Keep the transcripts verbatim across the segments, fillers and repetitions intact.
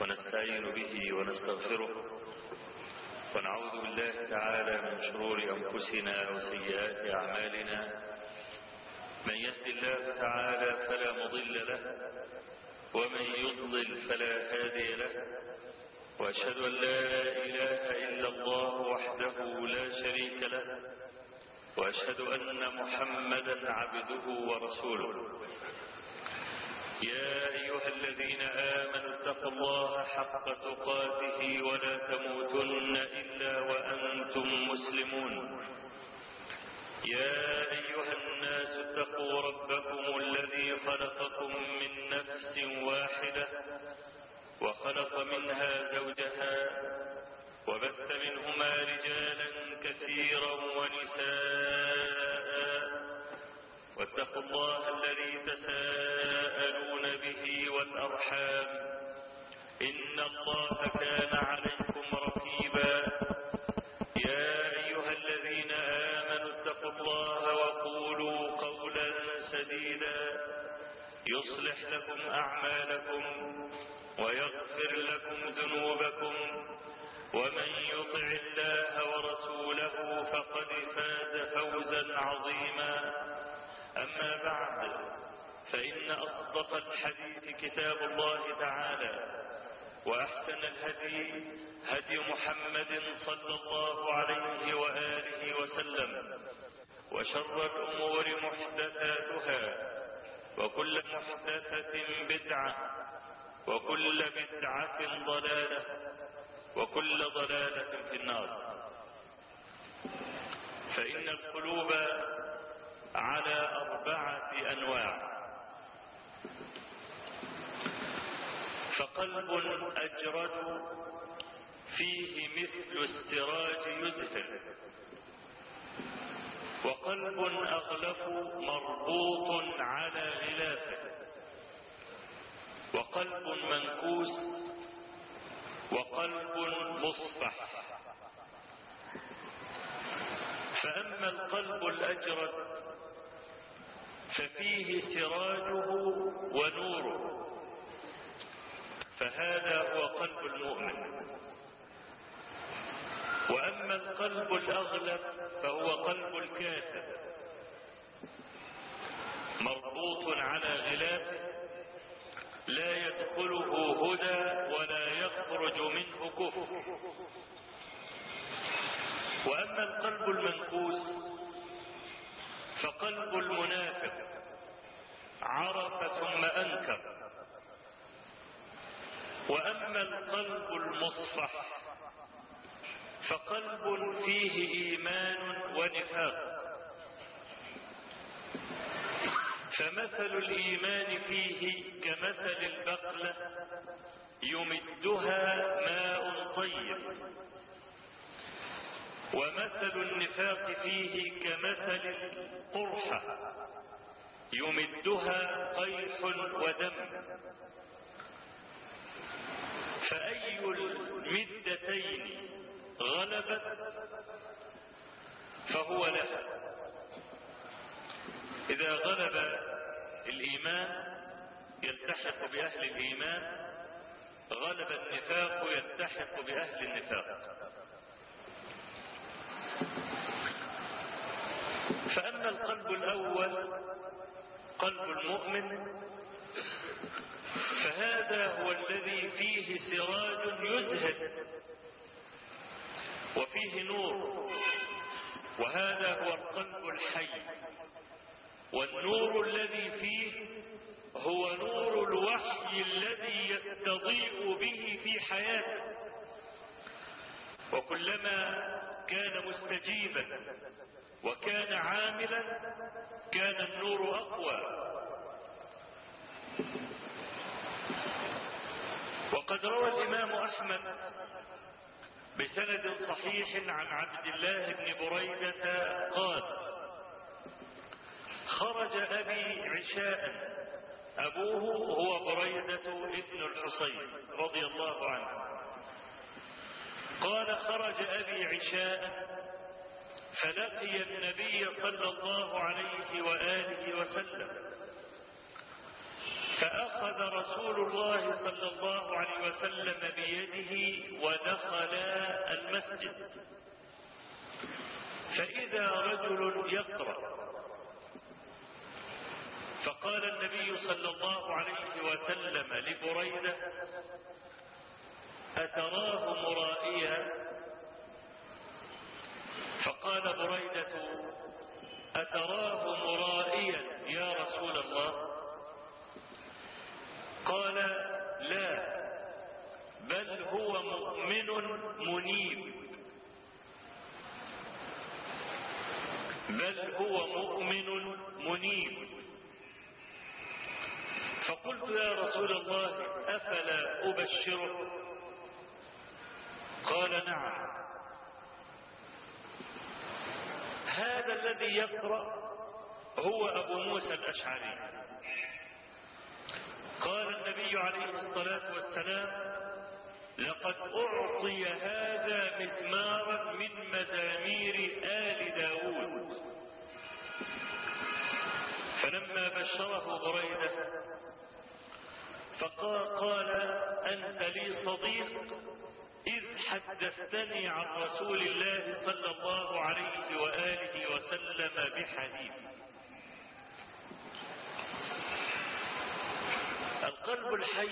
ونستعين به ونستغفره، ونعوذ بالله تعالى من شرور أنفسنا وسيئات أعمالنا. من يهد الله تعالى فلا مضل له، ومن يضلل فلا هادي له، وأشهد أن لا إله إلا الله وحده لا شريك له، وأشهد أن محمدا عبده ورسوله. يا أيها الذين آمنوا اتقوا الله حق تقاته ولا تموتن إلا وأنتم مسلمون. يا أيها الناس اتقوا ربكم الذي خلقكم من نفس واحدة وخلق منها زوجها وبث منهما رجالا كثيرا ونساء، واتقوا الله الذي تساءلون به والأرحام، إن الله كان عليكم رقيبا. يا أيها الذين آمنوا اتقوا الله وقولوا قولا سديدا يصلح لكم أعمالكم ويغفر لكم ذنوبكم، ومن يطع الله ورسوله فقد فاز فوزا عظيما. أما بعد، فإن أصدق الحديث كتاب الله تعالى، وأحسن الهدي هدي محمد صلى الله عليه وآله وسلم، وشر الأمور محدثاتها، وكل محدثة بدعة، وكل بدعة ضلالة، وكل ضلالة في النار. فإن القلوب على أربعة أنواع: فقلب أجرد فيه مثل السراج يزهر، وقلب أغلف مربوط على غلافه، وقلب منكوس، وقلب مصفح. فأما القلب الأجرد ففيه سراجه ونوره، فهذا هو قلب المؤمن. وأما القلب الأغلف فهو قلب الكافر، مربوط على غلافه، لا يدخله هدى ولا يخرج منه كفر. وأما القلب المنكوس فقلب المنافق، عرف ثم أنكر. وأما القلب المصفح فقلب فيه إيمان ونفاق. فمثل الإيمان فيه كمثل البقلة يمدها ماء طيب، ومثل النفاق فيه كمثل القرحة يمدها قيح ودم. فأي المدتين غلبت فهو لها. إذا غلب الإيمان يلتحق بأهل الإيمان، غلب النفاق يلتحق بأهل النفاق. فأما القلب الأول قلب المؤمن، فهذا هو الذي فيه سراج يزهد وفيه نور، وهذا هو القلب الحي. والنور الذي فيه هو نور الوحي الذي يستضيء به في حياته، وكلما كان مستجيبا وكان عاملا كان النور أقوى. وقد روى الإمام أحمد بسند صحيح عن عبد الله بن بريدة قال: خرج أبي عشاء، أبوه هو بريدة ابن الحصين رضي الله عنه. قال: خرج أبي عشاء فلقي النبي صلى الله عليه وآله وسلم، فأخذ رسول الله صلى الله عليه وسلم بيته ودخلا المسجد، فإذا رجل يقرأ، فقال النبي صلى الله عليه وسلم لبريدة: أتراه مرائيا؟ فقال بريدة: أتراه مرائيا يا رسول الله؟ قال: لا، بل هو مؤمن منيب، بل هو مؤمن منيب. فقلت: يا رسول الله، أفلا أبشره؟ قال: نعم. هذا الذي يقرأ هو أبو موسى الأشعري. قال النبي عليه الصلاة والسلام: لقد أعطي هذا مزمارا من مزامير آل داود. فلما بشره بريدة فقال: أنت لي صديق إذ حدثتني عن رسول الله صلى الله عليه وآله وسلم بحديث. القلب الحي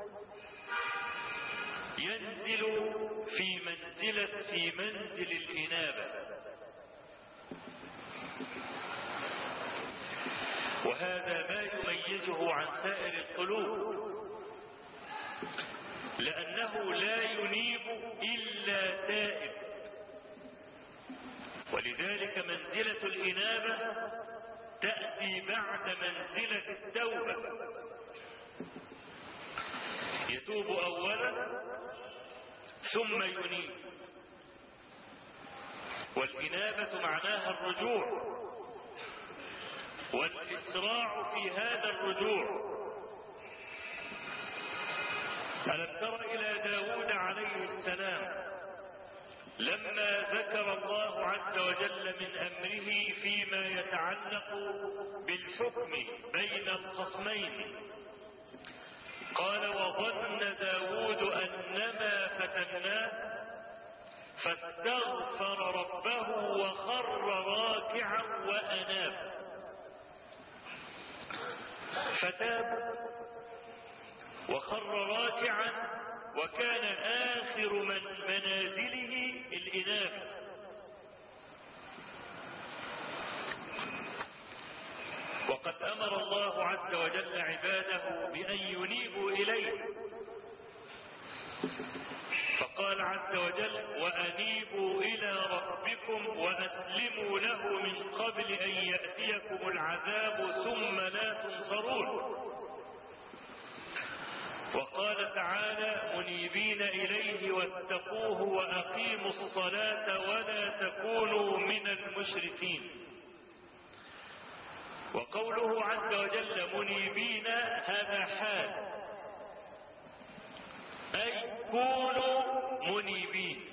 ينزل في منزلة في منزل الإنابة، وهذا ما يميزه عن سائر القلوب، لأنه لا ينيب إلا تائب. ولذلك منزلة الإنابة تأتي بعد منزلة التوبة. يتوب أولا ثم ينيب، والإنابة معناها الرجوع والإسراع في هذا الرجوع. ألم تر إلى داود عليه السلام لما ذكر الله عز وجل من أمره فيما يتعلق بالحكم بين الخصمين؟ قال: وظن داود أنما فتناه فاستغفر ربه وخر راكعا وأناب، فتاب وخر راكعا، وكان آخر من منازله الإنابة. وقد أمر الله عز وجل عباده بأن ينيبوا إليه، فقال عز وجل: وأنيبوا إلى ربكم وأسلموا له من قبل أن يأتيكم العذاب ثم لا تنصرون. وقال تعالى: منيبين إليه واتقوه وأقيموا الصلاة ولا تكونوا من المشركين. وقوله عز وجل منيبين هذا حال، أي كونوا منيبين،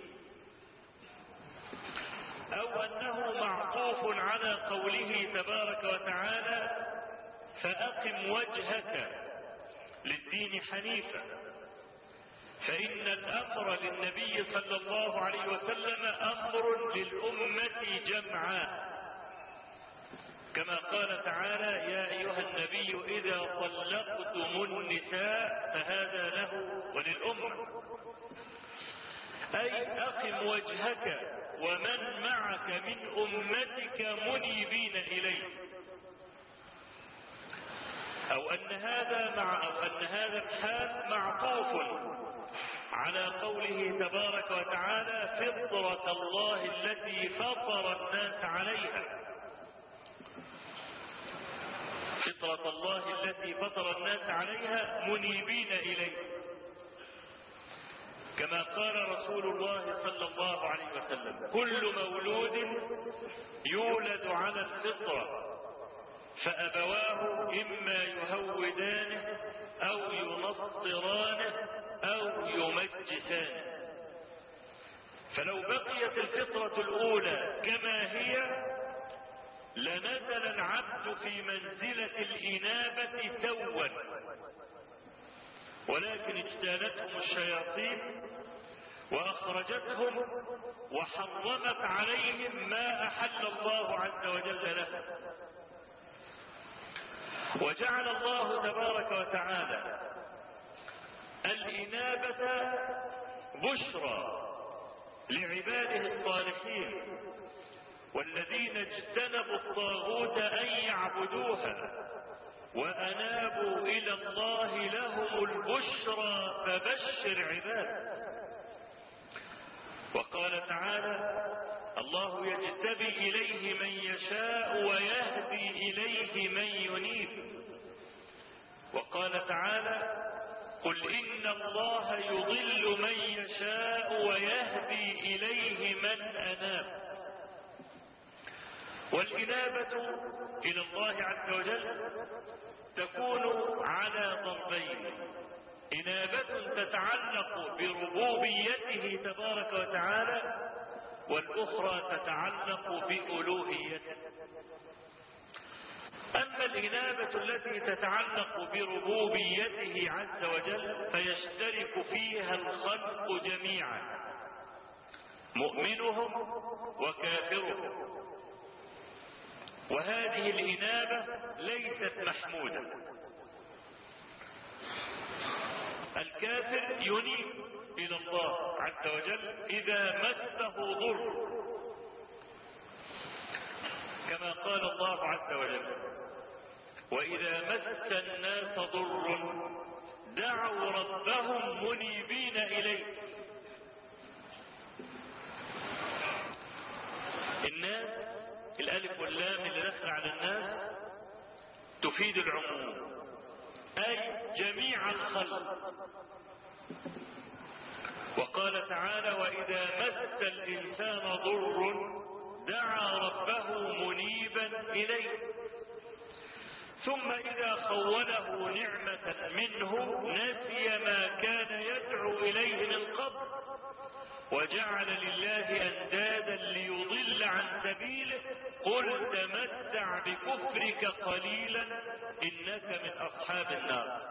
أو أنه معطوف على قوله تبارك وتعالى: فأقم وجهك للدين حنيفا. فإن الأمر للنبي صلى الله عليه وسلم أمر للأمة جمعاء، كما قال تعالى: يا أيها النبي إذا طلقتم النساء فهذا له وللأمة، أي أقم وجهك ومن معك من أمتك منيبين إليه. أو أن هذا مع أو أن هذا الحال معطوف على قوله تبارك وتعالى: فطرة الله التي فطر الناس عليها. فطرة الله التي فطر الناس عليها منيبين إليه، كما قال رسول الله صلى الله عليه وسلم: كل مولود يولد على الفطرة فأبواه إما يهودانه أو ينصرانه أو يمجسانه. فلو بقيت الفطرة الأولى كما هي لنزل العبد في منزلة الإنابة توا، ولكن اجتالتهم الشياطين وأخرجتهم وحرمت عليهم ما أحل الله عز وجل لهم. وجعل الله تبارك وتعالى الإنابة بشرى لعباده الصالحين والذين اجتنبوا الطاغوت أن يعبدوها وأنابوا إلى الله لهم البشرى فبشر عباده. وقال تعالى: الله يجتبي إليه من يشاء ويهدي إليه من ينيب. وقال تعالى: قل إن الله يضل من يشاء ويهدي إليه من أناب. والإنابة إلى الله عز وجل تكون على ضربين: إنابة تتعلق بربوبيته تبارك وتعالى، والأخرى تتعلق بألوهيته. أما الإنابة التي تتعلق بربوبيته عز وجل فيشترك فيها الخلق جميعا، مؤمنهم وكافرهم، وهذه الإنابة ليست محمودة. الكافر ينيب إلى الله عز وجل إذا مسه ضر، كما قال الله عز وجل: وإذا مس الناس ضر دعوا ربهم منيبين إليه. الناس، الألف واللام اللي دخل على الناس تفيد العموم، أي جميع الخلق. وقال تعالى: وإذا مس الإنسان ضر دعا ربه منيبا إليه. ثم إذا خوله نعمة منه نسي ما كان يدعو إليه من قبل وجعل لله أندادا ليضل عن سبيله. قل تمتع بكفرك قليلا إنك من أصحاب النار.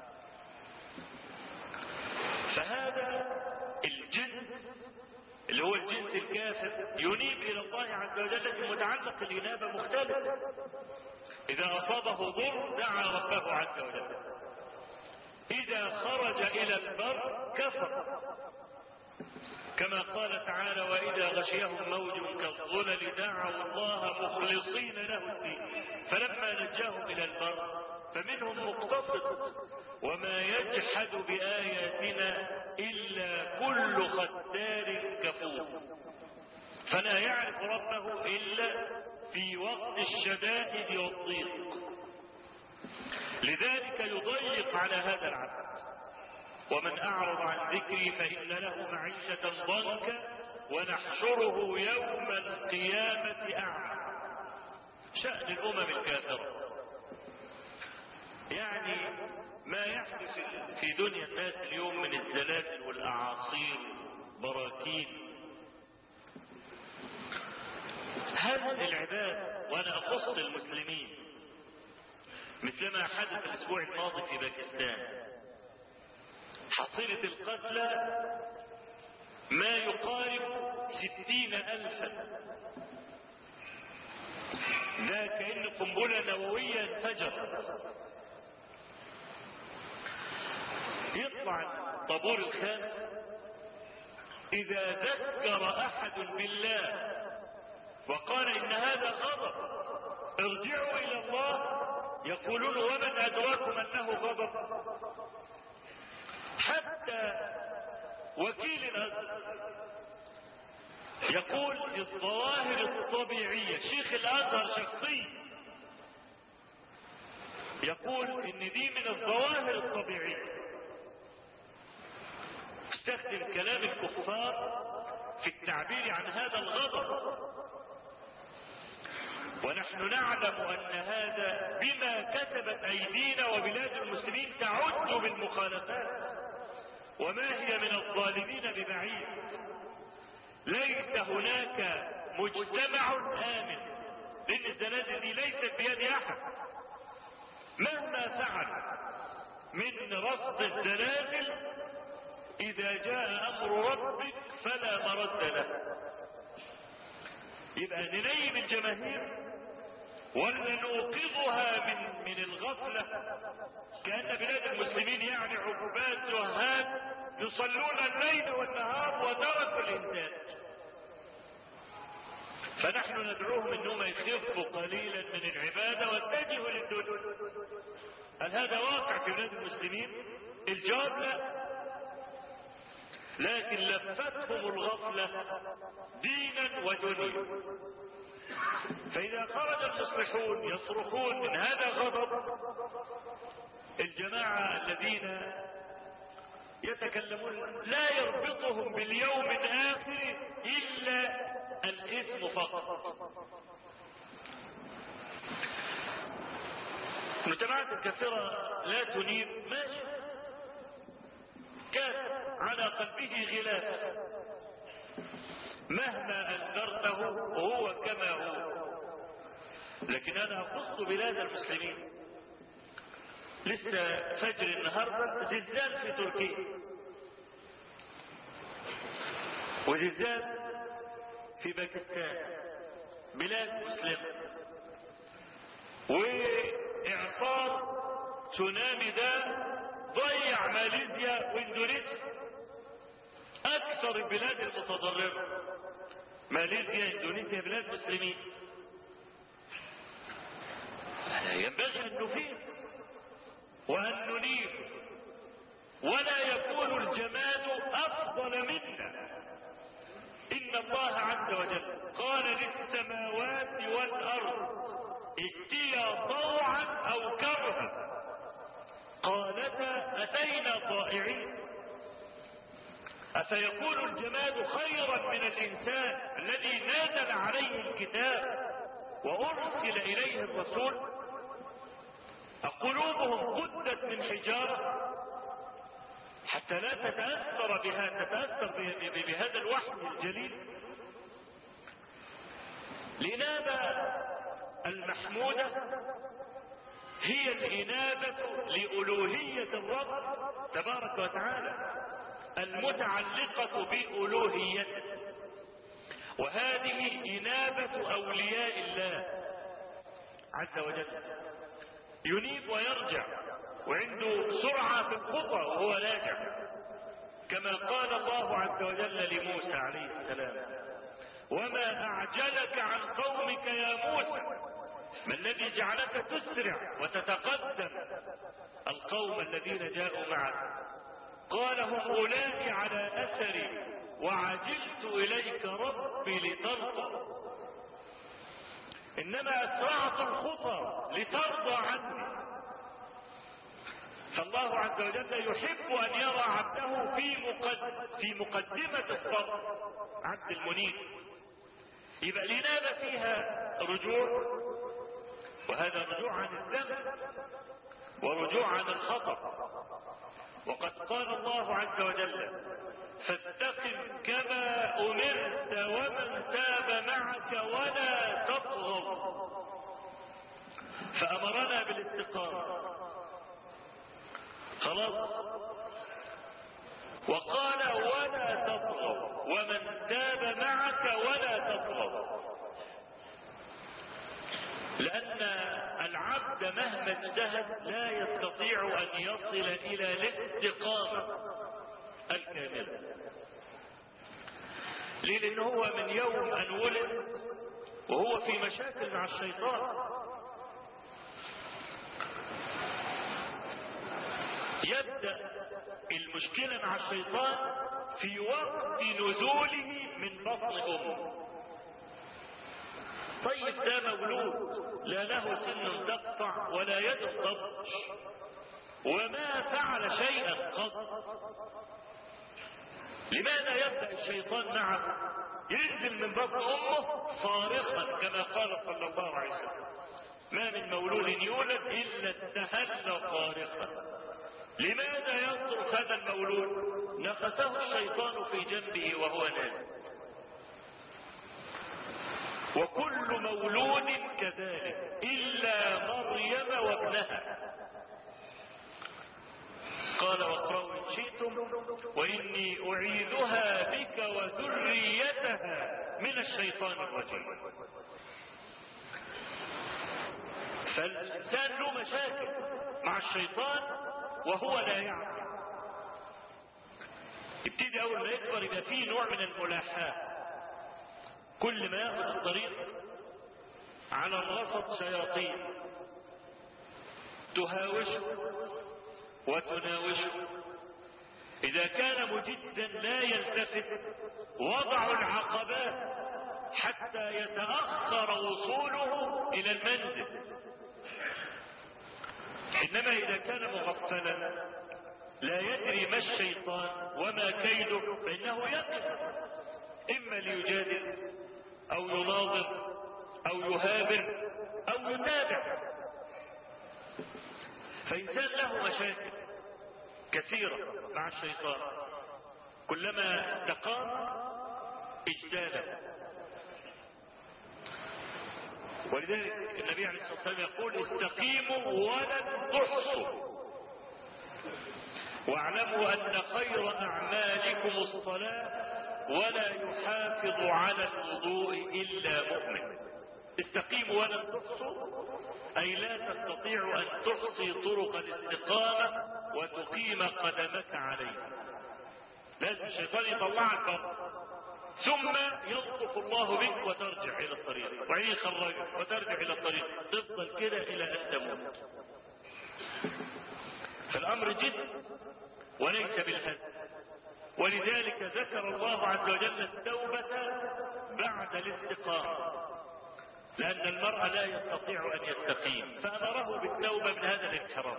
فهذا الجنس اللي هو الجنس الكافر ينيب إلى الله عز وجل، لكن متعلق الإنابة مختلف. إذا أصابه ضر دعا ربه عز وجل، إذا خرج إلى البر كفر، كما قال تعالى: وإذا غشيهم موج كالظلل دعوا الله مخلصين له الدين فلما نجاهم إلى البر فمنهم مقتصد وما يجحد بآياتنا إلا كل ختار كفور. فلا يعرف ربه إلا في وقت الشدائد والضيق، لذلك يضيق على هذا العبد. ومن أعرض عن ذكري فإن له معيشة ضنكا ونحشره يوم القيامة أعمى. شأن الأمم الكافرة يعني ما يحدث في دنيا الناس اليوم من الزلازل والأعاصير براكين. هذه العباد، وأنا أخص المسلمين، مثلما حدث الأسبوع الماضي في باكستان، حصيلة القتلى ما يقارب ستين ألفا. ذا كأن قنبلة نووية انفجرت. يطلع طابور الخامس: إذا ذكر أحد بالله وقال إن هذا غضب ارجعوا إلى الله، يقولون: ومن أدراكم أنه غضب؟ حتى وكيل الأزهر يقول الظواهر الطبيعية، شيخ الأزهر شخصيا يقول إن دي من الظواهر الطبيعية. استخدم كلام الكفار في التعبير عن هذا الغضب، ونحن نعلم أن هذا بما كسبت أيدينا وبلاد المسلمين تعد بالمخالفات، وما هي من الظالمين ببعيد. ليس هناك مجتمع آمن، لأن الزلازل دي ليست بيد أحد. مهما فعل من رصد الزلازل، إذا جاء أمر ربك فلا مرد له. يبقى ننيم الجماهير ولا نوقظها من من الغفلة كأن بلاد المسلمين يعني عقبات جهاد يصلون الليل والنهار وتركوا الإنتاج. فنحن ندعوهم انهم يخفوا قليلا من العبادة واتجهوا للدنيا. هل هذا واقع في بلاد المسلمين؟ الجواب لا، لكن لفتهم الغفلة دينا ودنيا. فإذا خرج المصلحون يصرخون من هذا غضب الجماعة الذين يتكلمون لا يربطهم باليوم الآخر إلا الاسم فقط. مجتمعات كثيرة لا تنيب ماشي، كان على قلبه غلاف مهما أنذرته هو كما هو. لكن أنا أخص بلاد المسلمين. لسه فجر النهارده زلزال في تركيا، وزلزال في باكستان، بلاد مسلمة، واعصار تسونامي ده ضيع ماليزيا واندونيسيا، اكثر البلاد المتضررة. ماليزيا اندونيسيا بلاد مسلمين. ينبغي ان نفيق وان ننيب، ولا يكون الجماد افضل منا. إن الله عز وجل قال للسماوات والأرض ائتيا طوعا أو كرها قالتا أتينا طائعين. أفيكون الجماد خيرا من الإنسان الذي نزل عليه الكتاب وأرسل إليه الرسول؟ قلوبهم قدت من حجارة حتى لا تتأثر بها تتأثر بهذا الوحي الجليل. الإنابة المحمودة هي الإنابة لألوهية الرب تبارك وتعالى المتعلقة بألوهيته، وهذه إنابة أولياء الله عز وجل. ينيب ويرجع وعنده سرعة في الخطى وهو راجع، كما قال الله عز وجل لموسى عليه السلام: وما أعجلك عن قومك يا موسى؟ ما الذي جعلك تسرع وتتقدم القوم الذين جاءوا معك؟ قال: هم أولئك على أثري وعجلت إليك ربي لترضى. إنما أسرعت الخطى لترضى عني. فالله عز وجل يحب أن يرى عبده في مقدم في مقدمة الصف، عبد المنيب. يبقى الإنابة فيها رجوع، وهذا رجوع عن الذنب ورجوع عن الخطأ. وقد قال الله عز وجل: فاستقم كما أمرت ومن تاب معك ولا تطغوا. فأمرنا بالاستقامة خلاص، وقال: ولا تطغوا ومن تاب معك ولا تطغوا. لأن العبد مهما اجتهد لا يستطيع أن يصل إلى الاستقامة الكاملة. ليه؟ لأن هو من يوم أن ولد وهو في مشاكل مع الشيطان. يبدأ المشكلة مع الشيطان في وقت نزوله من بطن أمه. طيب ده مولود لا له سن تقطع ولا يد تبطش وما فعل شيئا قط، لماذا يبدأ الشيطان معه؟ ينزل من بطن أمه صارخا كما قال صلى الله عليه وسلم: ما من مولود يولد إلا استهل صارخا. لماذا يصرخ هذا المولود؟ نخسه الشيطان في جنبه وهو نازل. وكل مولود كذلك إلا مريم وابنها. قال واقرأوا إن شئتم وإني أعيذها بك وذريتها من الشيطان الرجيم. فالإنسان له مشاكل مع الشيطان وهو لا يعلم. يبتدي أول ما يكبر يبقى فيه نوع من الملاحاة، كل ما ياخذ الطريق على الرصد شياطين تهاوشه وتناوشه. إذا كان مجدا لا يلتفت وضعوا العقبات حتى يتأخر وصوله إلى المنزل. إنما إذا كان مغفلا لا يدري ما الشيطان وما كيده فإنه يقف، إما ليجادل أو يناظر أو يهابر أو يتابع. فإنسان له مشاكل كثيرة مع الشيطان، كلما استقام اجتاله. ولذلك النبي عليه الصلاة والسلام يقول استقيموا ولن تحصوا، واعلموا أن خير أعمالكم الصلاة ولا يحافظ على الوضوء إلا مؤمن. استقيموا ولن تحصوا أي لا تستطيع أن تحصي طرق الاستقامة وتقيم قدمك عليه. لازم الشيطان يطلعك بره، ثم يلطف الله بك وترجع إلى الطريق، وعين يخرجك وترجع إلى الطريق، تفضل كده إلى أن تموت. فالأمر جد وليس بالهزل. ولذلك ذكر الله عز وجل التوبة بعد الاستقامة، لأن المرء لا يستطيع أن يستقيم، فأمره بالتوبة من هذا الانحراف.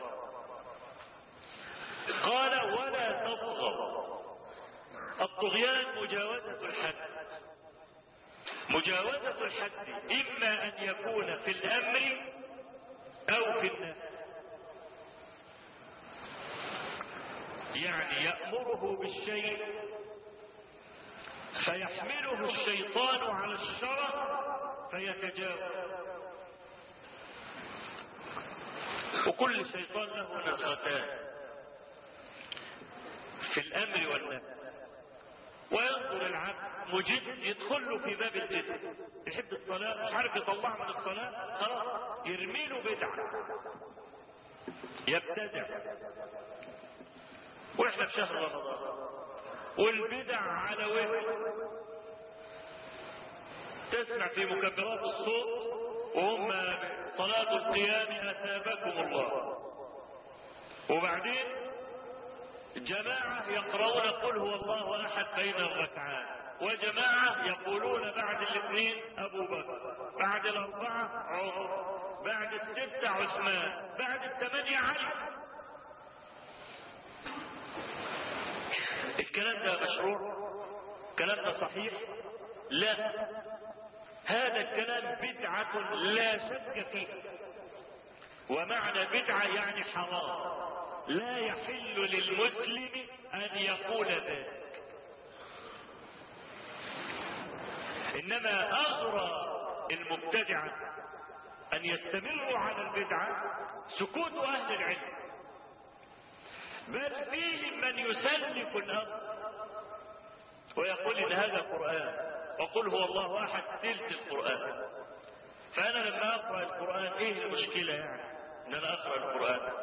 قال ولا تطغوا. الطغيان مجاوزة الحد. مجاوزة الحد إما أن يكون في الأمر أو في النهي، يعني يأمره بالشيء فيحمله الشيطان على الشرع فيتجاوز. وكل شيطان له نزغتان في الأمر والنهي. وينظر العبد مجد يدخل له في باب الإثم، يحب الصلاة مش عارف يطلع من الصلاة، خلاص يرمي له بدعة يبتدع. واحنا في شهر رمضان والبدع على وجه. تسمع في مكبرات الصوت وهم صلاة القيام أثابكم الله، وبعدين جماعة يقرؤون قل هو الله أحد بين الركعات، وجماعة يقولون بعد الاثنين أبو بكر، بعد الأربعة عمر، بعد الستة عثمان، بعد الثمانية علي. الكلام ده مشروع؟ الكلام ده صحيح؟ لا، هذا الكلام بدعة لا شك فيه. ومعنى بدعة يعني حرام، لا يحل للمسلم أن يقول ذلك. إنما أغرى المبتدعة أن يستمروا على البدعة سكوت أهل العلم، بل فيهم من يسلك الأمر ويقول إن هذا قرآن، وقل هو الله أحد تلت القرآن. فأنا لما أقرأ القرآن إيه المشكلة يعني أن أنا أقرأ القرآن؟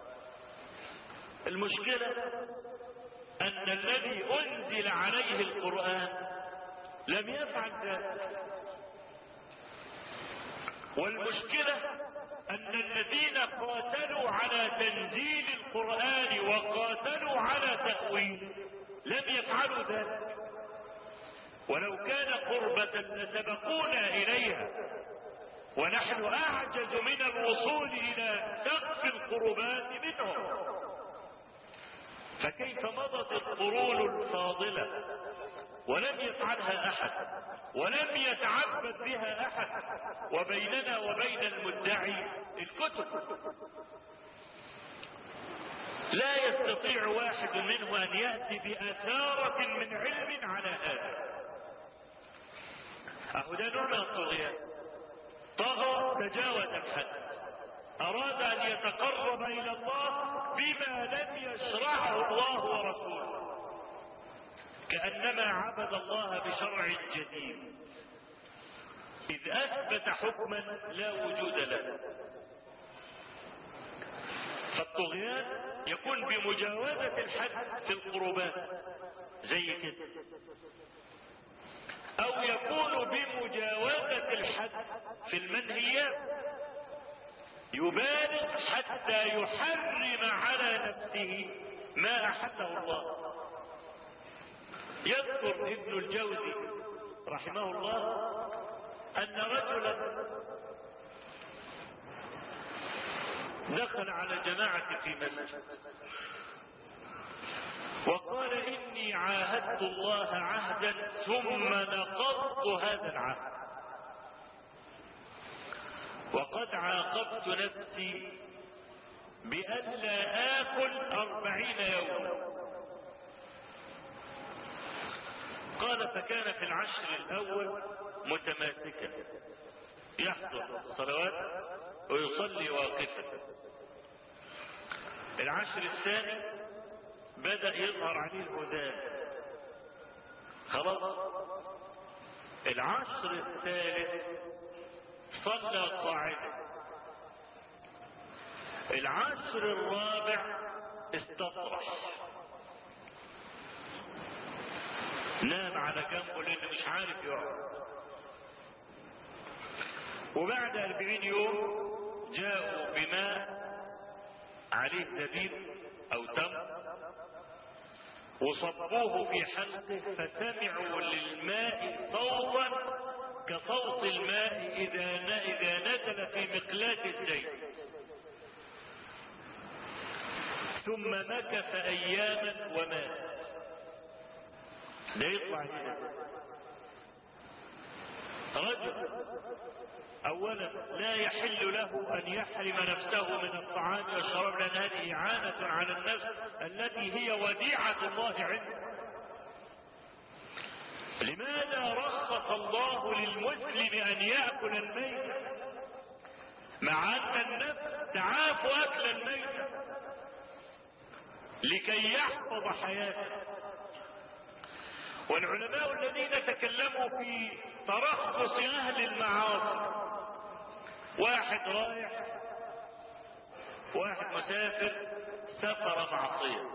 المشكلة أن الذي أنزل عليه القرآن لم يفعل ذلك، والمشكلة أن الذين قاتلوا على تنزيل القرآن وقاتلوا على تأويله لم يفعلوا ذلك، ولو كان قربة لسبقونا إليها، ونحن أعجز من الوصول إلى سقف القربات منهم. فكيف مضت القرون الفاضلة ولم يفعلها أحد ولم يتعبد بها أحد، وبيننا وبين المدعي الكتب. لا يستطيع واحد منه أن يأتي بأثارة من علم على هذا. أهو ده نوع من الطغيان، طغى تجاوز الحد. أراد أن يتقرب إلى الله بما لم يشرعه الله ورسوله، كأنما عبد الله بشرع جديد إذ أثبت حكما لا وجود له. فالطغيان يكون بمجاوزة الحد في القربات زي كده، أو يكون بمجاوزة الحد في المنهيات، يبالغ حتى يحرم على نفسه ما أحله الله. يذكر ابن الجوزي رحمه الله أن رجلا دخل على جماعة في مسجد وقال إني عاهدت الله عهدا ثم نقضت هذا العهد، وقد عاقبت نفسي بألا آكل أربعين يوما. قال فكان في العشر الأول متماسكا يحضر الصلوات ويصلي واقفا. العشر الثاني بدأ يظهر عليه الهدام، خلاص. العشر الثالث صلى قاعدا. العشر الرابع استطرش، نام على جنبه لانه مش عارف يقعد. وبعد أربعين يوم جاءوا بماء عليه زبيب أو تمر وصبوه في حلقه، فسمعوا للماء صوتا كصوت الماء إذا إذا نزل في مقلاة الزيت. ثم مكث أياما ومات. ده يطلع هنا رجل اولا لا يحل له ان يحرم نفسه من الطعام والشراب، لان هذه اعانة على النفس التي هي وديعة الله عنده. لماذا رخص الله للمسلم ان يأكل الميت مع ان النفس تعاف اكل الميت لكي يحفظ حياته؟ والعلماء الذين تكلموا في ترخص اهل المعاصي، واحد رايح واحد مسافر سفر معصية،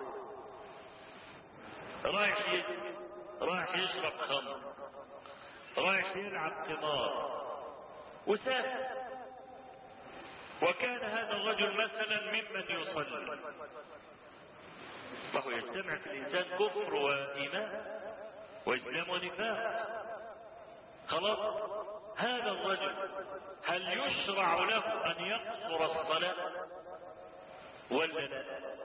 رايح يجري، رايح يشرب خمر، رايح يلعب قمار وسافر، وكان هذا الرجل مثلا ممن يصلي، فهو يجتمع في الانسان كفر وايمان واسلام ونفاق. خلاص هذا الرجل هل يشرع له ان يقصر الصلاة ولا لا؟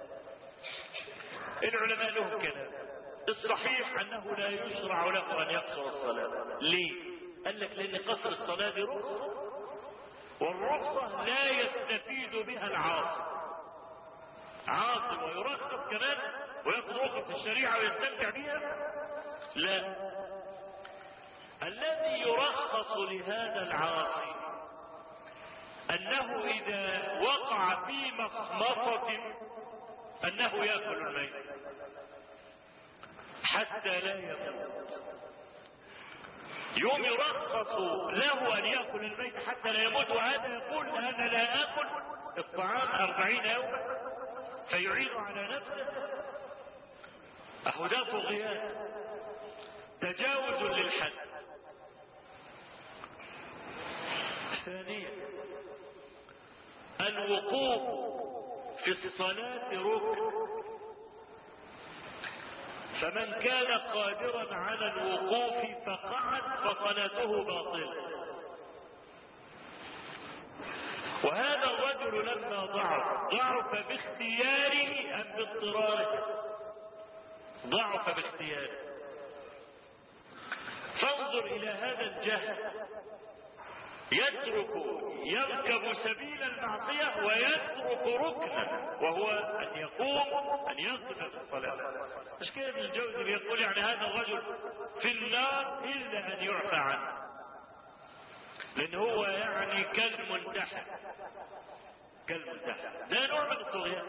العلماء لهم كلام. الصحيح انه لا يشرع له ان يقصر الصلاة. ليه؟ قال لك لان قصر الصلاة دي رخصة، والرخصة لا يستفيد بها العاصي. عاصي ويرخص كمان وياخذ رخصة الشريعة ويستمتع بها؟ لا، الذي يرخص لهذا العاصي انه اذا وقع في مخمصة انه يأكل الميت حتى لا يموت. يوم يرخص له ان يأكل الميت حتى لا يموت، وهذا يقول انا لا اكل الطعام أربعين يوما فيعيد على نفسه. اهو ده طغيان، تجاوز للحد. ثانيا الوقوف في الصلاة ركن، فمن كان قادرا على الوقوف فقعد فصلاته باطلة. وهذا الرجل لما ضعف ضعف باختياره ام باضطراره؟ ضعف باختياره. فانظر الى هذا الجهل، يترك يركب سبيل المعصية ويترك ركنا وهو ان يقوم ان يقف في الصلاة. مش كده ابن الجوزي بيقول يعني هذا الرجل في النار الا ان يعفى عنه، لان هو يعني كالمنتحر كالمنتحر، ده نوع من الطغيان.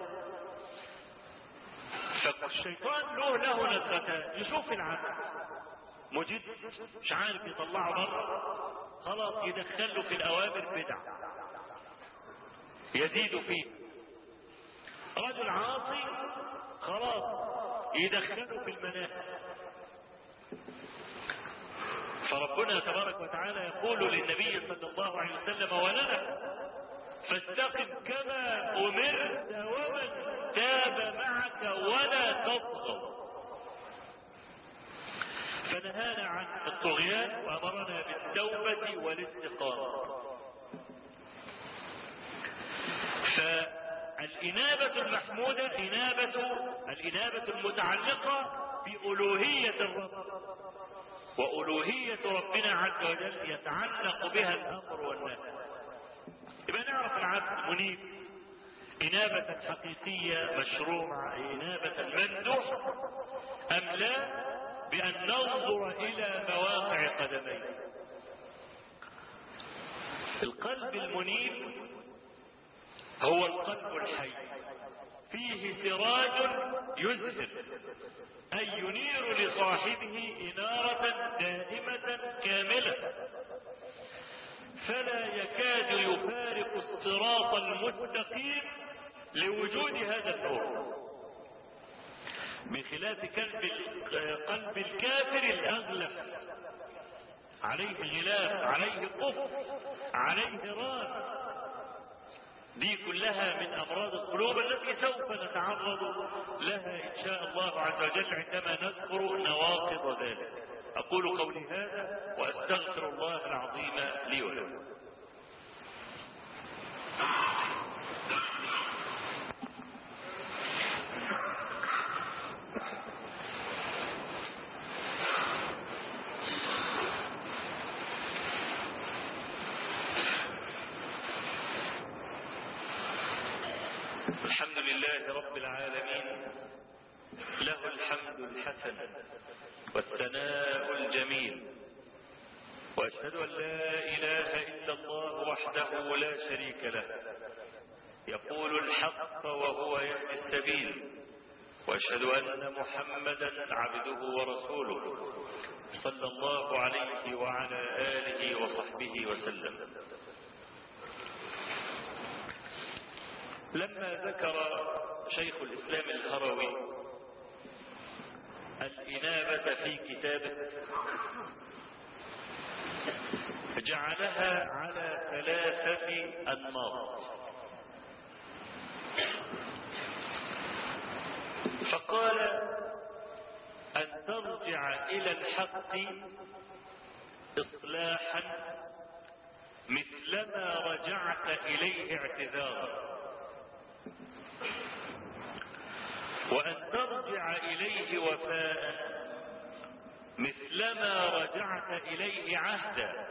فالشيطان له له نزغتان، يشوف العبد مجد مش عارف يطلعه بره، خلاص يدخله في الاوامر بدع يزيد فيه. رجل عاصي خلاص يدخله في المناهج. فربنا تبارك وتعالى يقول للنبي صلى الله عليه وسلم ولنا فاستقم كما امرت ومن تاب معك ولا تطغوا. فنهانا عن الطغيان وامرنا بالتوبه والاستقامه. فالانابه المحموده انابه الانابه المتعلقه بألوهية الرب، وألوهية ربنا عز وجل يتعلق بها الأمر والنهي. يبقى نعرف العبد منيب إنابة حقيقية مشروعة، إنابة ممدوحة أم لا، بأن ننظر إلى مواقع قدميه. القلب المنيب هو القلب الحي، فيه سراج يزهر أي ينير لصاحبه إنارة دائمة كاملة، فلا يكاد يفارق الصراط المستقيم لوجود هذا النور، بخلاف قلب قلب الكافر الأغلف، عليه غلاف، عليه قفل، عليه ران. دي كلها من أمراض القلوب التي سوف نتعرض لها إن شاء الله عز وجل عندما نذكر نواقض ذلك. أقول قولي هذا وأستغفر الله العظيم لي ولكم. الحمد لله رب العالمين، له الحمد الحسن والثناء الجميل، وأشهد أن لا إله إلا الله وحده لا شريك له، يقول الحق وهو يهدي السبيل، وأشهد أن محمدا عبده ورسوله صلى الله عليه وعلى آله وصحبه وسلم. لما ذكر شيخ الإسلام الهروي الإنابة في كتابه جعلها على ثلاثة أنماط، فقال أن ترجع إلى الحق إصلاحا مثلما رجعت إليه اعتذارا، وأن ترجع إليه وفاء مثلما رجعت إليه عهدا،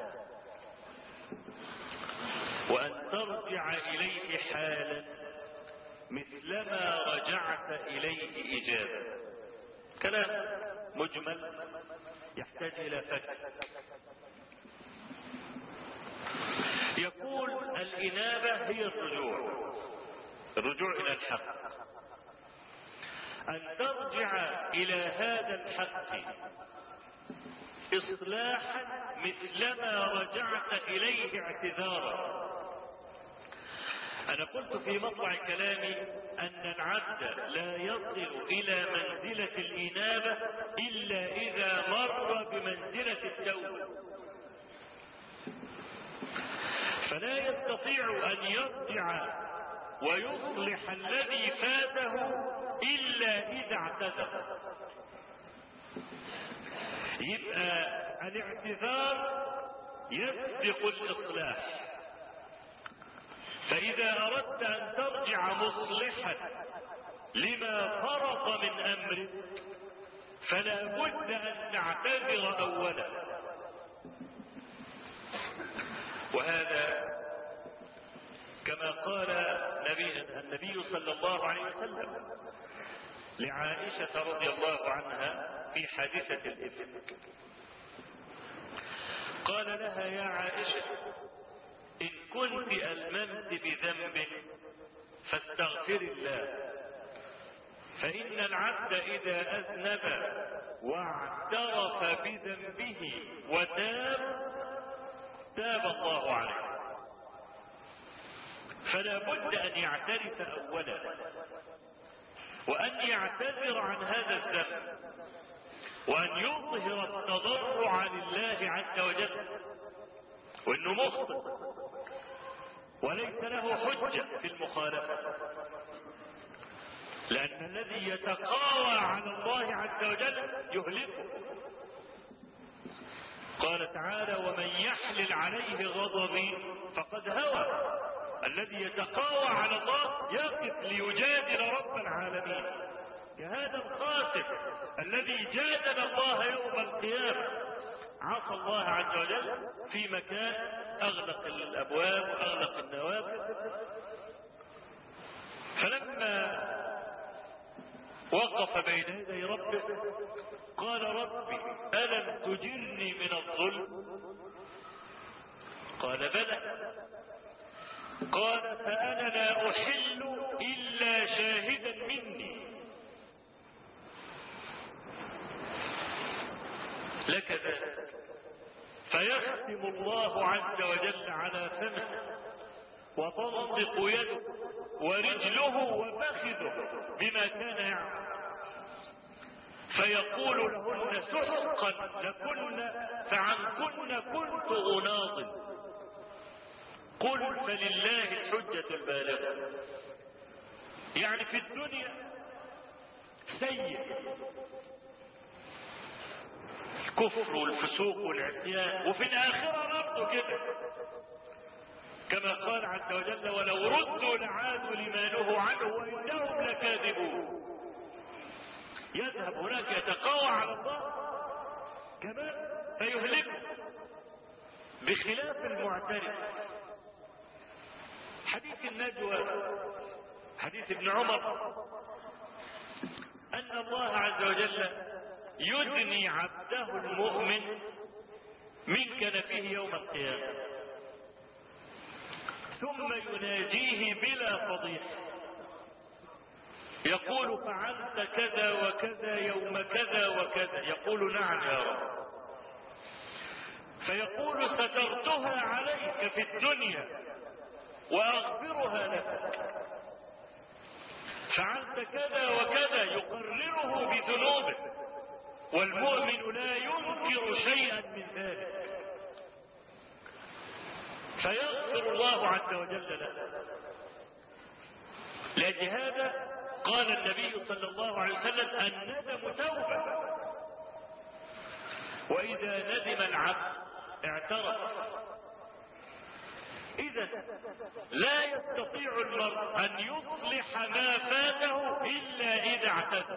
وأن ترجع إليه حالا مثلما رجعت إليه إجابة. كلام مجمل يحتاج إلى فك. يقول الإنابة هي الرجوع، الرجوع إلى الحق، أن ترجع إلى هذا الحق إصلاحا مثلما رجعت إليه اعتذارا. أنا قلت في مطلع كلامي أن العبد لا يصل إلى منزلة الإنابة إلا إذا مر بمنزلة التوبة، فلا يستطيع أن يرجع ويصلح الذي فاته إلا إذا اعتذر. يبقى الاعتذار يسبق الإصلاح، فإذا أردت أن ترجع مصلحا لما فرط من أمرك فلا بد أن تعتذر أولا. وهذا كما قال النبي صلى الله عليه وسلم لعائشة رضي الله عنها في حادثة الإفك، قال لها يا عائشة إن كنت ألممت بذنب فاستغفر الله، فإن العبد إذا أذنب واعترف بذنبه وتاب تاب الله عليه. فلا بد أن يعترف أولا وأن يعتذر عن هذا الذنب وأن يظهر التضرع لله عز وجل وأنه مخطئ وليس له حجة في المخالفة، لأن الذي يتقاوى على الله عز وجل يهلكه. قال تعالى: ومن يحلل عليه غضبي فقد هوى. الذي يتقاوى على الله يقف ليجادل رب العالمين، كهذا الخاسف الذي جادل الله يوم القيامة، عصى الله عز وجل في مكان أغلق الأبواب وأغلق النوافذ. فلما وقف بين يدي ربه قال: ربي ألم تجرني من الظلم؟ قال: بلى. قال: فأنا لا أحل إلا شاهدا مني. لك ذلك. فيختم الله عز وجل على فمه وتنطق يده ورجله وفخذه بما كان يعمل، فيقول لهن: سحقا لكن فعنكن كنت أناضل. قل فلله الحجة البالغة. يعني في الدنيا سيء الكفر والفسوق والعصيان، وفي الآخرة برضه كده، كما قال عز وجل: ولو ردوا لعادوا لما نهوا عنه وإنهم لكاذبون. يذهب هناك يتقاوى على الله كمان فيهلكه، بخلاف المعترف. حديث النجوى، حديث ابن عمر، أن الله عز وجل يدني عبده المؤمن من كنفه يوم القيامة ثم يناجيه بلا فضيحة، يقول: فعلت كذا وكذا يوم كذا وكذا. يقول: نعم يا رب. فيقول: سترتها عليك في الدنيا وأغفرها لك. فعلت كذا وكذا، يقرره بذنوبه، والمؤمن لا ينكر شيئا من ذلك، فيغفر الله عز وجل له. لأجل هذا قال النبي صلى الله عليه وسلم: الندم توبة. وإذا ندم العبد اعترف. إذا لا يستطيع المرء أن يصلح ما فاته إلا إذا اعتذر.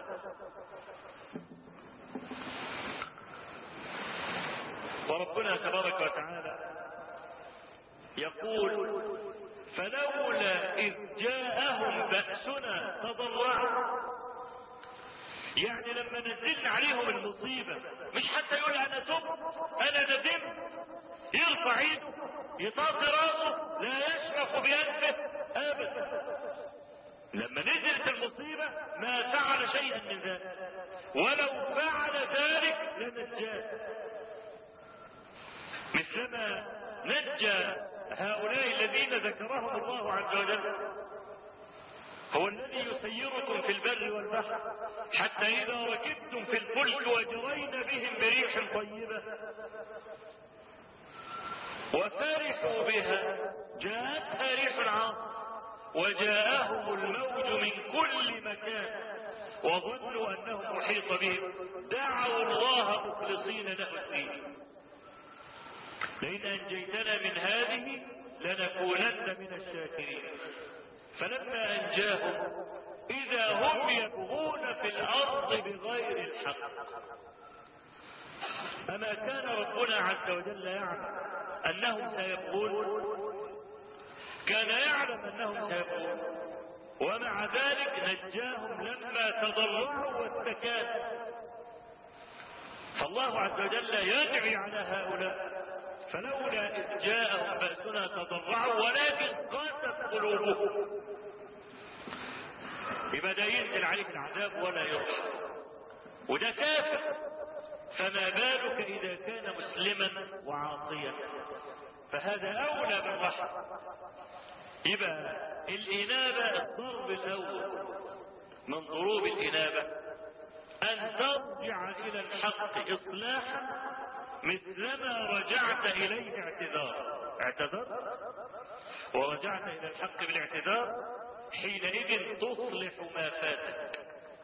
وربنا تبارك وتعالى يقول: فلولا إذ جاءهم بأسنا تضرعوا. يعني لما نزلنا عليهم المصيبة مش حتى يقول: أنا تبت، أنا ندمت، يرفع ايده يطاطي راسه، لا يشرف بأنفه أبدا. لما نزلت المصيبة ما فعل شيئا من ذلك، ولو فعل ذلك لنجاه، مثلما نجى هؤلاء الذين ذكرهم الله عز وجل. هو الذي يسيركم في البر والبحر حتى إذا ركبتم في الفلك وجرين بهم بريح طيبة وفرحوا بها جاءتها ريح عاصف وجاءهم الموج من كل مكان وظنوا أنهم محيط بهم دعوا الله مخلصين له الدين: لئن أنجيتنا من هذه لنكونن من الشاكرين. فلما أنجاهم إذا هم يبغون في الأرض بغير الحق. أما كان ربنا عز وجل يعلم أنهم سيبغون؟ كان يعلم أنهم سيبغون، ومع ذلك نجاهم لما تضرعوا واستكانوا. فالله عز وجل يدعي على هؤلاء: فلولا إذ جاءهم بأسنا تضرعوا ولكن قاست قلوبهم. يبقى ده ينزل عليك العذاب ولا يرحم، وده كافر، فما بالك إذا كان مسلما وعاصيا؟ فهذا أولى بالرحم. يبقى الإنابة الضرب الأول من ضروب الإنابة أن ترجع إلى الحق إصلاحا مثلما رجعت إليه اعتذار. اعتذر ورجعت إلى الحق بالاعتذار، حينئذ تصلح ما فاتك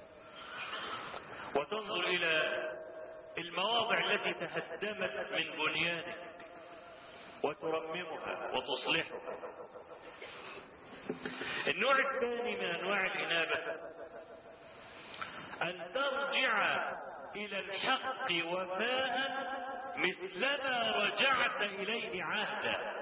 وتنظر إلى المواضع التي تهدمت من بنيانك وترممها وتصلحها. النوع الثاني من أنواع الإنابة أن ترجع إلى الحق وفاء مثلما رجعت إليه عهدا.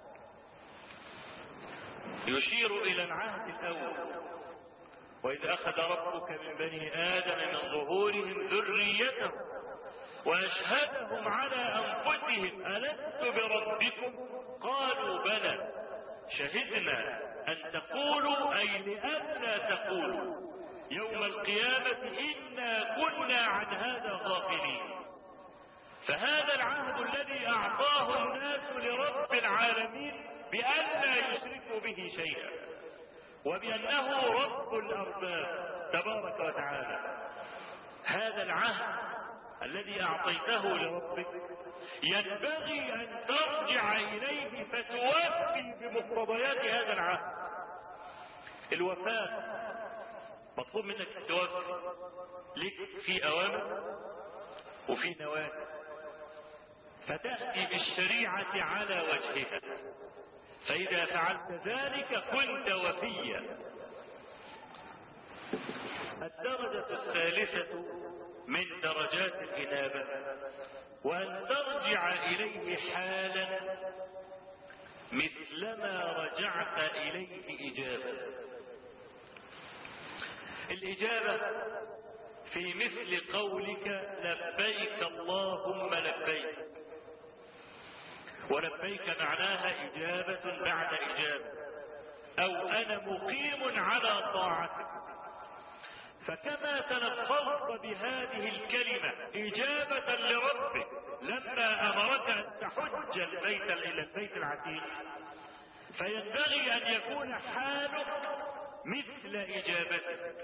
يشير إلى العهد الأول: وإذ أخذ ربك من بني آدم من ظهورهم ذريتهم وأشهدهم على أنفسهم ألست بربكم قالوا بلى شهدنا أن تقولوا، أي لئلا تقولوا يوم القيامة إنا كنا عن هذا غافلين. فهذا العهد الذي أعطاه الناس لرب العالمين بأن لا يشركوا به شيئا، وبأنه رب الأرباب تبارك وتعالى، هذا العهد الذي أعطيته لربك ينبغي أن ترجع إليه فتوفي بمقتضيات هذا العهد. الوفاء مطلوب منك توفي، لك في أوامر وفي نواهي، فتأتي بالشريعة على وجهها، فإذا فعلت ذلك كنت وفيا. الدرجة الثالثة من درجات الإنابة وأن ترجع إليه حالا مثلما رجعت إليه إجابة. الإجابة في مثل قولك لبيك اللهم لبيك، ولبيك معناها إجابة بعد إجابة، أو أنا مقيم على طاعتك. فكما تلفظت بهذه الكلمة إجابة لربك لما أمرك أن تحج البيت إلى البيت العتيق، فينبغي أن يكون حالك مثل إجابتك.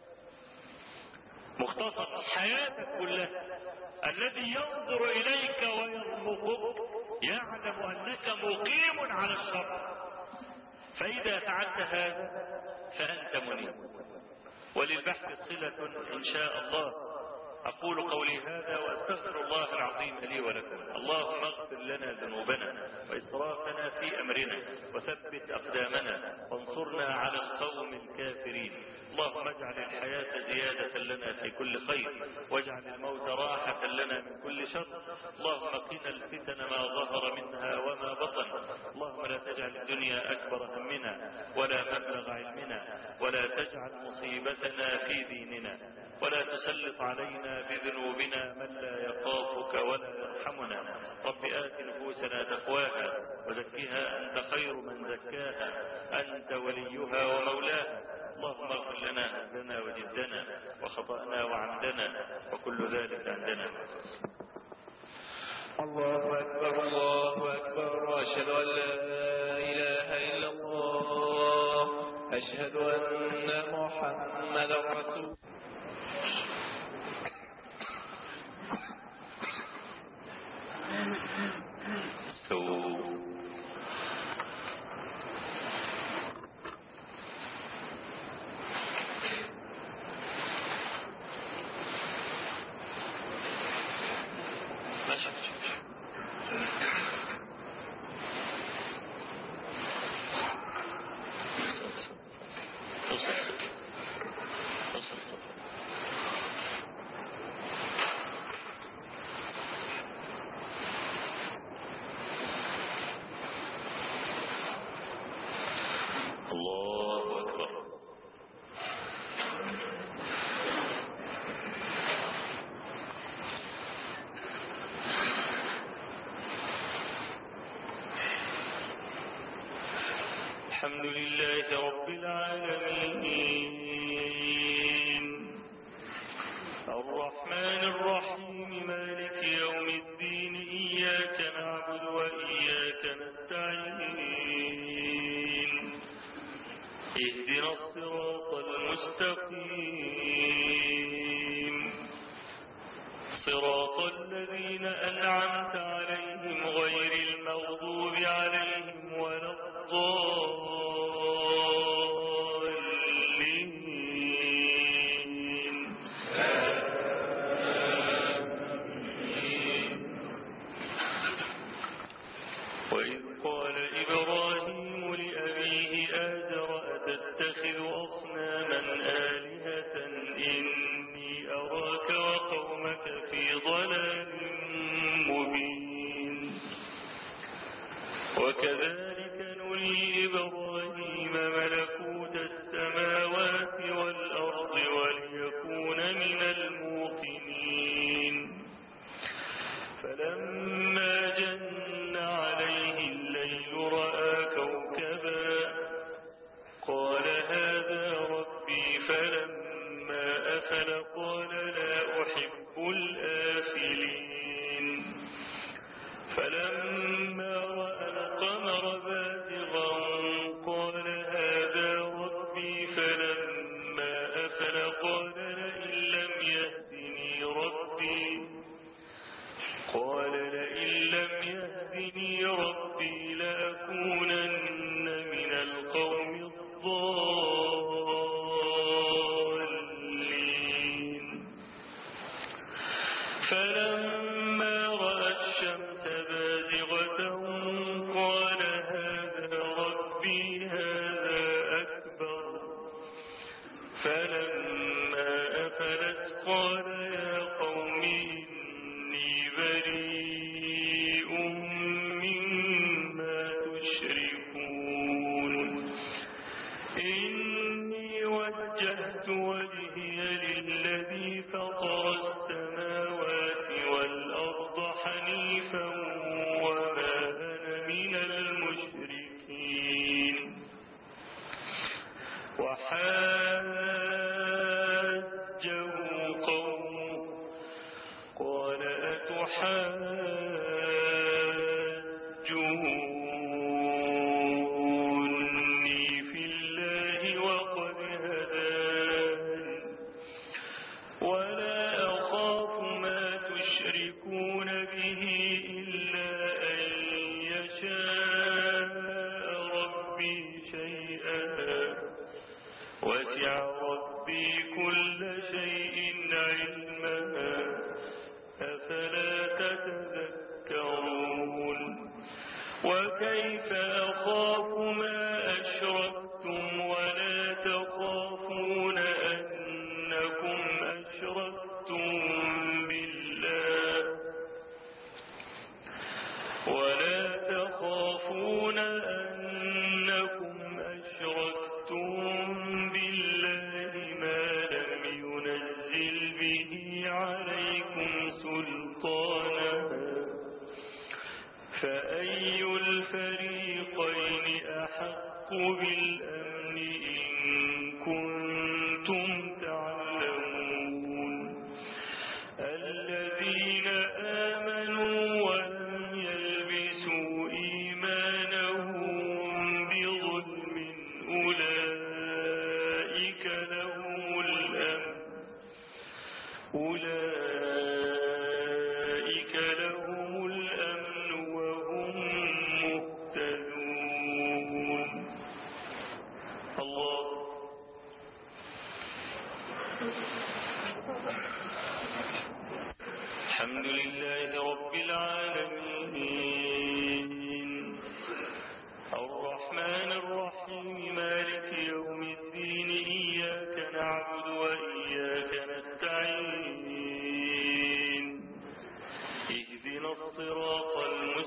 مختصر حياتك كلها الذي ينظر إليك ويرمقك يعلم أنك مقيم على الشر، فإذا فعلت هذا فأنت منيب. وللبحث صلة إن شاء الله. أقول قولي هذا وأستغفر الله العظيم لي ولكم. اللهم اغفر لنا ذنوبنا وإسرافنا في أمرنا وثبت أقدامنا وانصرنا على القوم الكافرين. اللهم اجعل الحياة زيادة لنا في كل خير واجعل الموت راحة لنا من كل شر. اللهم قنا الفتن ما ظهر منها وما بطن. اللهم لا تجعل الدنيا أكبر همنا ولا مبلغ علمنا ولا تجعل مصيبتنا في ديننا ولا تسلط علينا بذنوبنا من لا يخافك ولا يرحمنا. رب آت نفوسنا تقواها وزكها أنت خير من زكاها أنت وليها ومولاها. اللهم اغفر لنا هزنا وجدنا وخطأنا وعمدنا وكل ذلك عندنا. الله أكبر الله أكبر وأشهد أن لا إله إلا الله أشهد أن محمدا رسول الحمد لله رب العالمين الرحمن الرحيم مالك يوم الدين إياك نعبد وإياك نستعين اهدنا الصراط المستقيم صراط الذين أنعمت عليهم غير المغضوب عليهم ولا الضالين. وإذ قال إبراهيم لأبيه آزر أتتخذ أصناما آلهة إني أراك وقومك في ضلال مبين. وكذلك نري إبراهيم ملكوت السماوات والأرض وليكون من الموقنين. فلما جن عليه الليل رأى كوكبا قال هذا ربي فلما أفل قال لا أحب الآفلين. فلما رأى القمر بازغا قال هذا ربي فلما أفل قال لئن لم يهدني ربي قال لئن لم يهدني ربي لأكونن من القوم الضالين. فلما رأى الشمس بازغة قال هذا ربي هذا أكبر. فلما أفلت قال يا قوم إني بريء مما تشركون. إني وجهت وجهي للذي فطر السماوات والأرض حنيفا وما أنا من المشركين. وحاجه قومه قال أتحاجوني في الله وقد هداني ولا أخاف ما تشركون به إلا أن يشاء ربي شيئا وسع ربي كل شيء علما أفلا تتذكرون. وكيف أخاف ما أشركتم ولا تخافون أنكم أشركتم بالله ولا تخافون أنكم أشركتم بالله ما لم ينزل به عليكم سلطانا فأي الفريقين أحق بالأمن إن كنتم تعلمون. الذين آمنوا ولم يلبسوا إيمانهم بظلم أولئك لهم الأمن أولئك لهم الأمن وهم مهتدون. الله الحمد لله رب العالمين الرحمن الرحيم مالك يوم الدين إياك نعبد وإياك نستعين اهدنا الصراط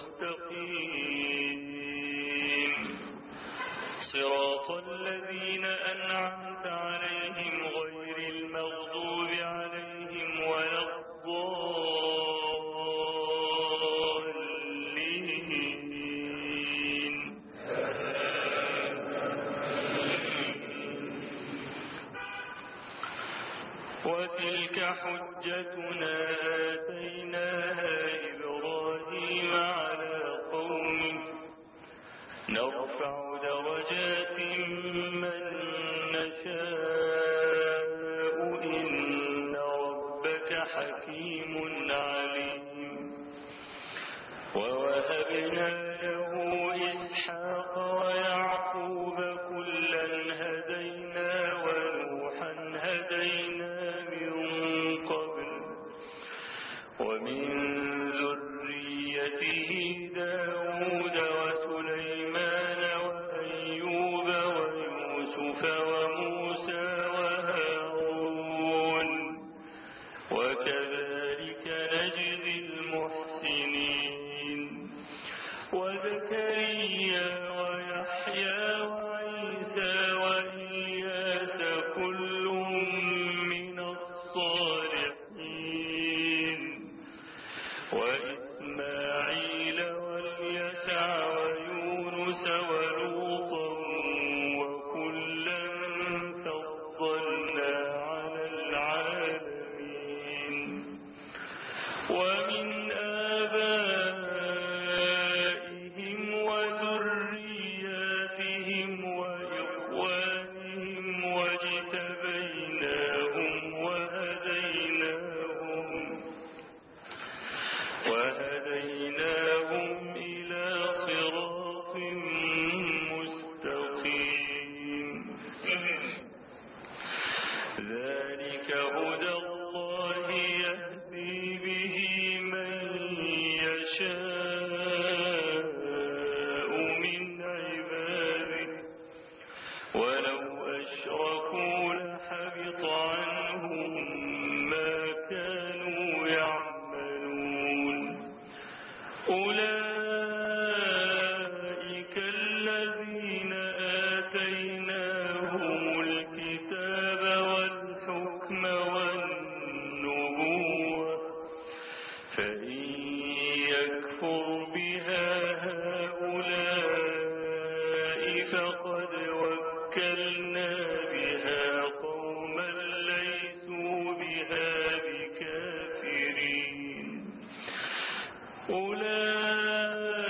المستقيم صراط الذين أنعمت عليهم غير المغضوب عليهم ولا الضالين. وتلك حجتنا آتيناها إبراهيم على قومه نرفع درجات من نشاء إن ربك حكيم عليم ووهبنا له إسحاق ويعقوب كلا هدينا ونوحا هدينا من قبل ومن ذريته داود وسليمان وأيوب ويوسف وموسى وهارون وكذلك نجزي المحسنين وزكريا ويحيى وعيسى وإلياس كل من الصالحين وإسماعيل واليسع ويونس ولوطا وكلا فضلنا على العالمين ومن آبائهم وذرياتهم وإخوانهم واجتبيناهم وهديناهم وهديناهم إلى صراط مستقيم ذلك هدى الله يهدي به من يشاء من عباده ولو أشركوا لحبط عنهم ما كانوا يعملون أولئك الذين آتيناهم الكتاب والحكم والنبوة فإن يكفر بها هؤلاء فقد وكلنا بها قوما ليسوا بها بكافرين أولئك